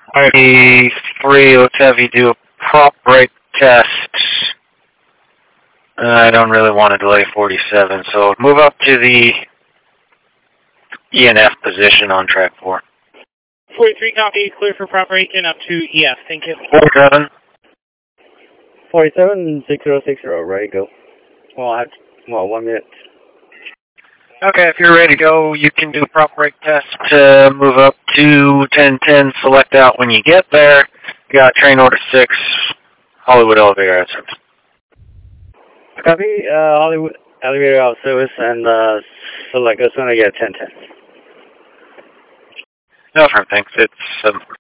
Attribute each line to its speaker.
Speaker 1: Alrighty, 3, let's have you do a prop brake test. I don't really want to delay 47, so move up to the ENF position on track 4.
Speaker 2: 43 copy, clear for prop brake and up to EF, thank you.
Speaker 1: 47.
Speaker 3: 47, 6060, ready to go. Well, 1 minute.
Speaker 1: Okay, if you're ready to go, you can do a prop brake test to move up to 1010, select out when you get there. You got train order 6, Hollywood elevator out service.
Speaker 3: Copy, Hollywood elevator out service, and select as soon as I get 1010.
Speaker 1: No, firm, thanks. It's